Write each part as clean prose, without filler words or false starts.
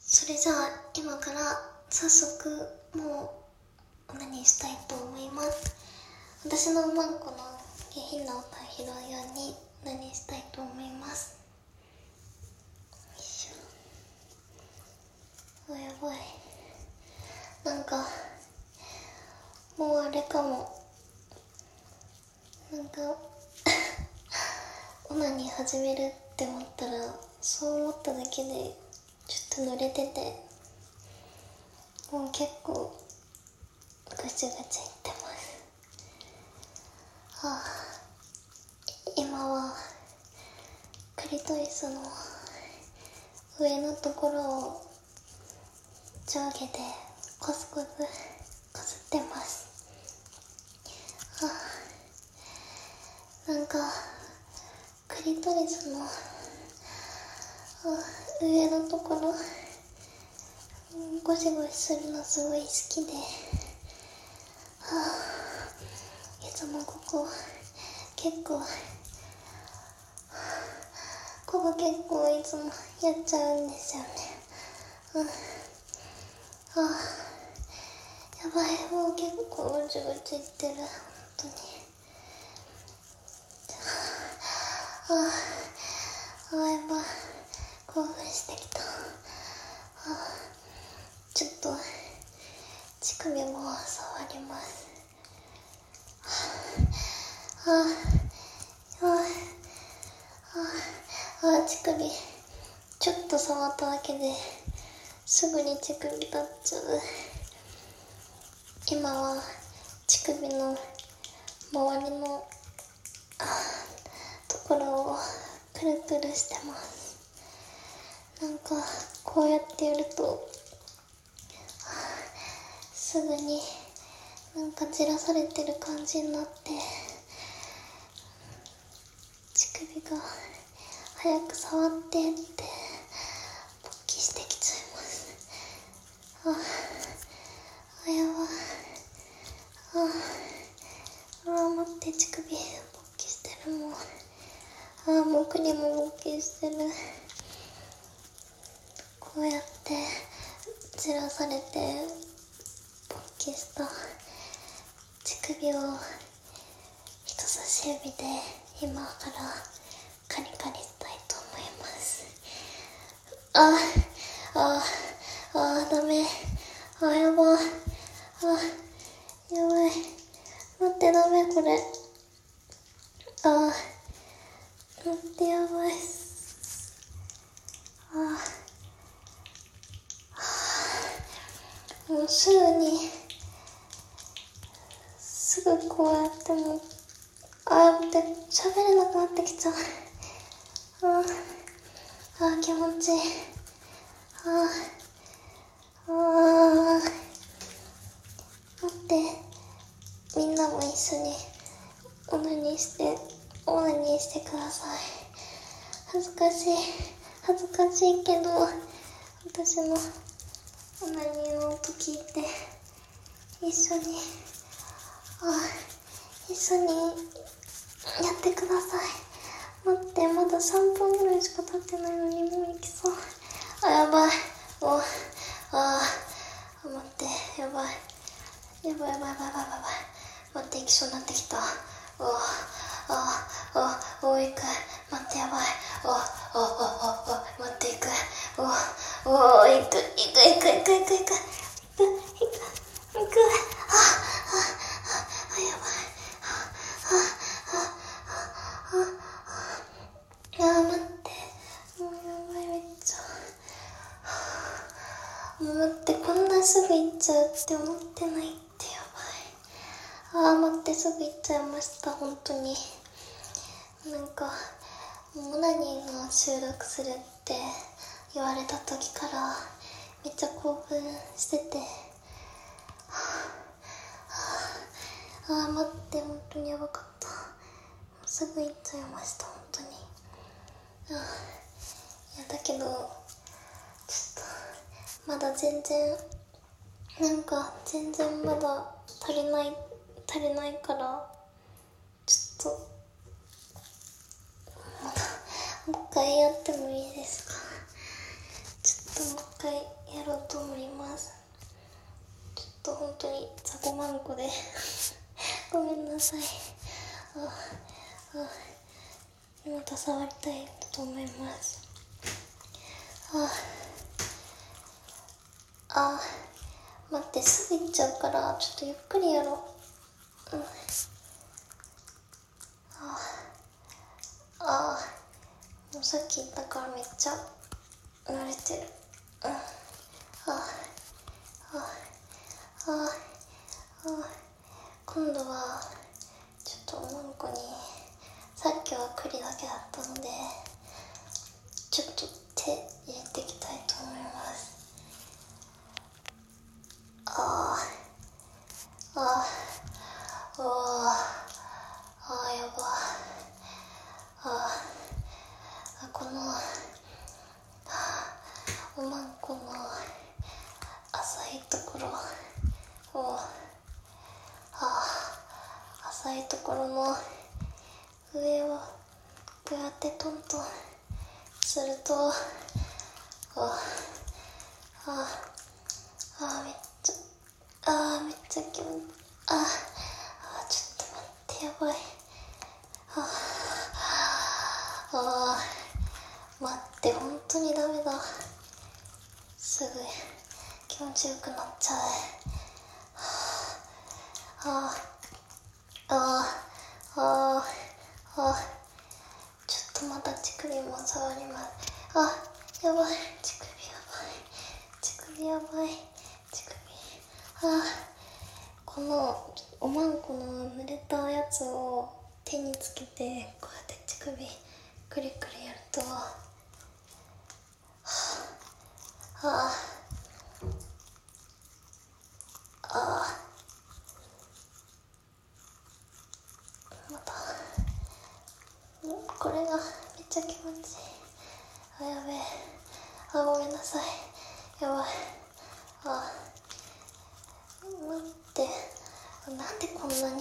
それじゃあ今から早速もう何したいと思います。私のマンコの下品な音を拾うように何したいと思います。よいしょ。やばい、なんかもうあれかも、なんかオナニー始めるって思ったら、そう思っただけでちょっと濡れてて、もう結構ぐちゅぐちゅいってます。今はクリトリスの上のところを上下でコスコスこすってます。なんかクリトリスの上のところゴシゴシするのすごい好きで、いつもここ結構いつもやっちゃうんですよね。やばい、もう結構ぐちゅぐちゅいってる、本当に。やばい、興奮してきた。ちょっと乳首も触ります。乳首ちょっと触っただけですぐに乳首立っちゃう。今は乳首の周りのところをくるくるしてます。なんかこうやってやるとすぐになんかじらされてる感じになって、乳首が早く触ってって勃起してきちゃいます。やばい。待って、乳首勃起してる。もうクリも勃起してる。こうやってじらされて勃起した乳首を人差し指で今からカリカリしたいと思います。ダメ。やばい。やばい。待って、ダメこれ。待って、やばい。もうすぐこうやってもう、待って、喋れなくなってきちゃう。気持ちいい。待って、みんなも一緒にオナニーしてください。恥ずかしいけど、私のオナニーの音聞いて一緒にやってください。待って、まだ3分ぐらいしか経ってないのにもう行きそう。やばい。待って、やばい。待って、行きそうになってきた。行く。待って、やばい。待って、行く。行く。やばい。待って。もうやばい、めっちゃ。もう待って、こんなすぐ行っちゃうって思ってないってやばい。待って、すぐ行っちゃいました、本当に。なんか、オナニーの収録するって言われた時からめっちゃ興奮してて、待って、本当にやばかった。もうすぐ行っちゃいました、本当に。だけどちょっとまだ全然まだ足りないから、ちょっともう一回やってもいいですか？ちょっともう一回こでごめんなさい。また触りたいと思います。待って、すぐ行っちゃうからちょっとゆっくりやろう。もうさっき言ったからめっちゃ慣れてる。今度はちょっとおまんこに、さっきは栗だけだったのでちょっと手入れていきたいと思います。やば。このおまんこの浅いところを浅いところの上をこうやってトントンするとめっちゃ気持ちいい。ちょっと待って、やばい。待って、本当にダメだ。すぐ気持ちよくなっちゃう。ちょっとまた乳首も触ります。やばい、乳首やばい。このおまんこの濡れたやつを手につけてこうやって乳首くりくりやるとまたこれがめっちゃ気持ちいい。やべえ。ごめんなさい。やばい。待って、なんでこんな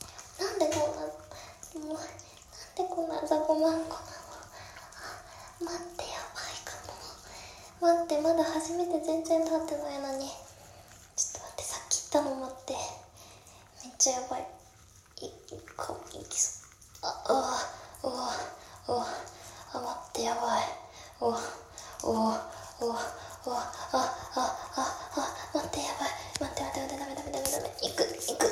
雑魚まんこなの。待って、やばいかも。待って、まだ初めて全然立ってないのに。ちょっと待って、さっき言ったの待って。めっちゃやばい。いきそう。待って、やばい。待って、やばい。待って、ダメ。行く。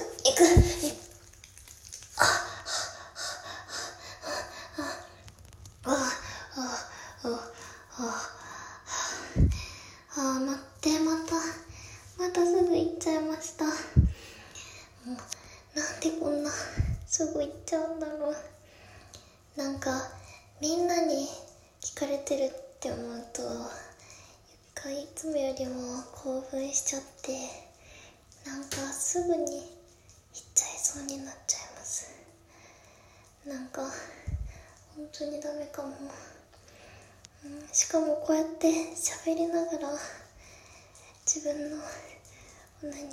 待って、またすぐ行っちゃいました。もう、なんでこんなすぐ行っちゃうんだろう。なんか、みんなに聞かれてるって思うと、いつもよりも興奮しちゃって、なんかすぐに行っちゃいそうになっちゃいます。なんか、本当にダメかも。しかもこうやって喋りながら自分のオナニー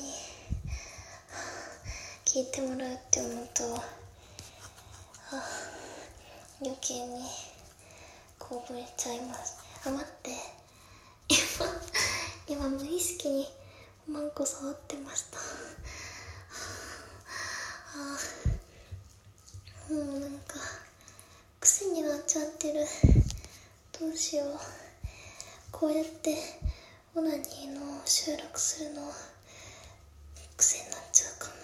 聞いてもらうって思うと余計に興奮しちゃいます。待って今無意識におまんこ触ってました。もうなんか癖になっちゃってる。どうしよう。こうやってオナニーの収録するの癖になっちゃうかも。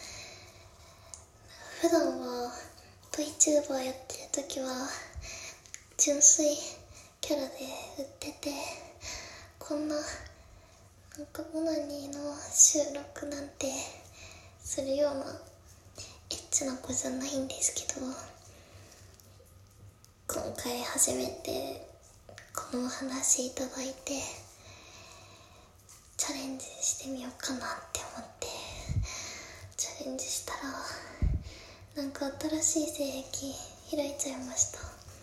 普段は VTuber やってる時は純粋キャラで売ってて、こんななんかオナニーの収録なんてするようなエッチな子じゃないんですけど、今回初めてこのお話いただいてチャレンジしてみようかなって思ってチャレンジしたら、なんか新しい性癖開いちゃいました。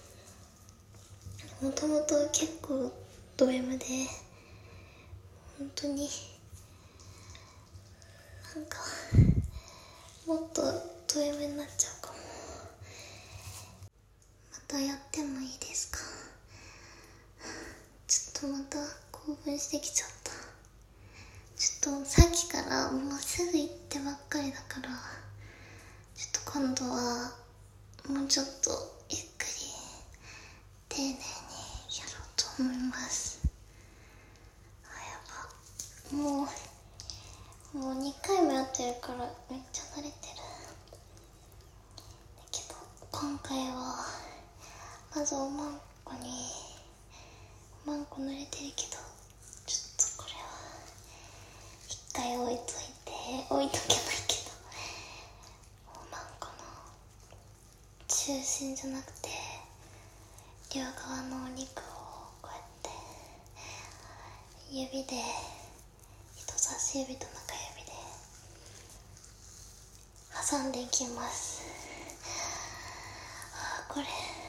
もともと結構ド M で、本当になんかもっとド M になっちゃうかも。またやってもいいですか？ちょっとまた興奮してきちゃった。ちょっさっきからもうすぐ行ってばっかりだから、ちょっと今度はもうちょっとゆっくり丁寧にやろうと思います。やば、もう2回もやってるからめっちゃ慣れてる。だけど今回はまずおまんこ濡れてるけど、ちょっとこれは一回置いとけないけど、おまんこの中心じゃなくて両側のお肉をこうやって指で、人差し指と中指で挟んでいきます。これ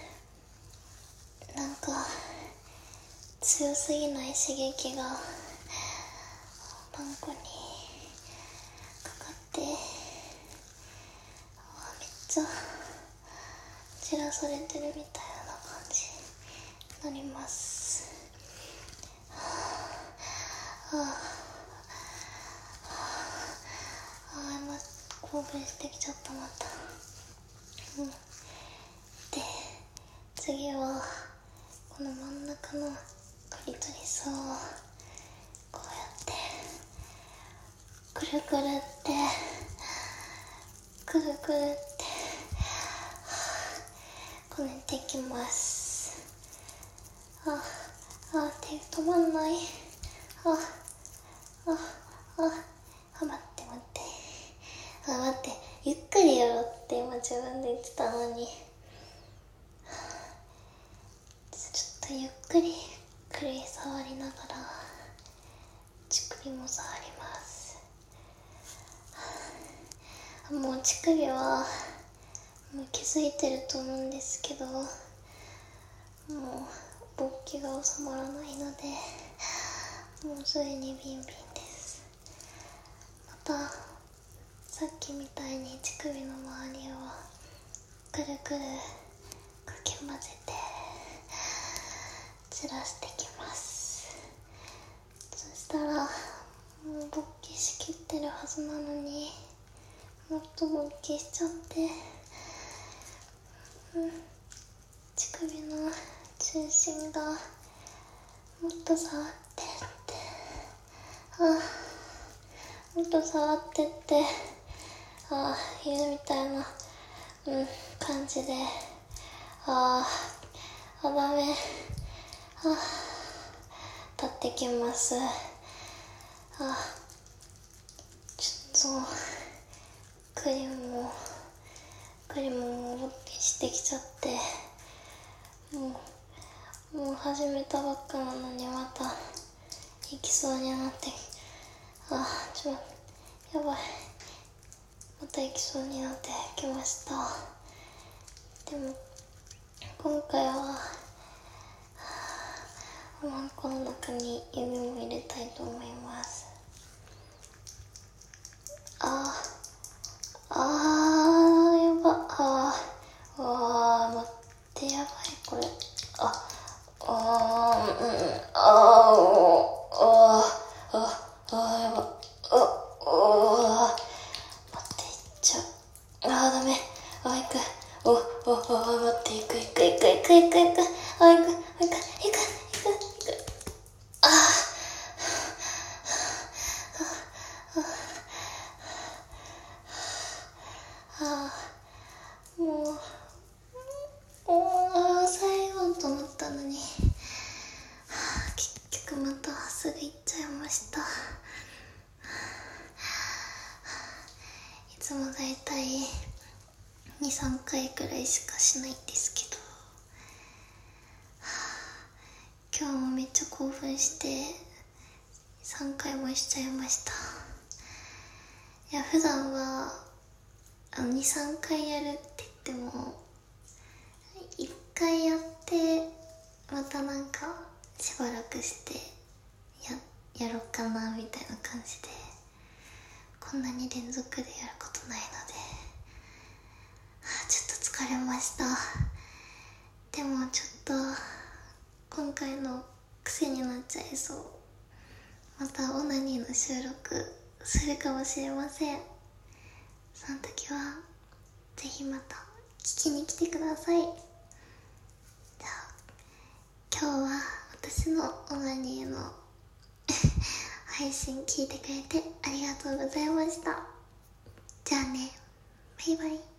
なんか強すぎない刺激がパン粉にかかって、めっちゃ散らされてるみたいな感じになります。今興奮してきちゃった。またで、次はこの真ん中のクリトリスをこうやってくるくるってこねていきます。手止まんない。待って、ゆっくりやろうって今自分で言ってたのに、ちょっとゆっくり触りながら乳首も触ります。もう乳首はもう気づいてると思うんですけど、もう勃起が収まらないので、もうすでにビンビンです。またさっきみたいに乳首の周りをくるくるかき混ぜて散らしてきます。そしたらもう勃起しきってるはずなのに、もっと勃起しちゃって、乳首の中心がもっと触って犬みたいな、感じで、ダメ、立ってきます。ちょっとクリも勃起してきちゃって、もう始めたばっかなのにまた行きそうになって、やばい、また行きそうになってきました。でも今回はおまんこの中に指も入れたいと思います。やば、待って、やばいこれ。やば。待って、いっちゃう。ダメ。行く。待って、行く。行く。最後と思ったのに、結局またすぐ行っちゃいました。いつもだいたい 2,3 回くらいしかしないんですけど、今日もめっちゃ興奮して3回もしちゃいました。いや、普段は2、3回やるって言っても1回やってまたなんかしばらくしてやろうかなみたいな感じで、こんなに連続でやることないので、ちょっと疲れました。でもちょっと今回の癖になっちゃいそう。 またオナニーの収録するかもしれません。その時はぜひまた聞きに来てください。じゃあ今日は私のオナニーの配信聞いてくれてありがとうございました。じゃあね、バイバイ。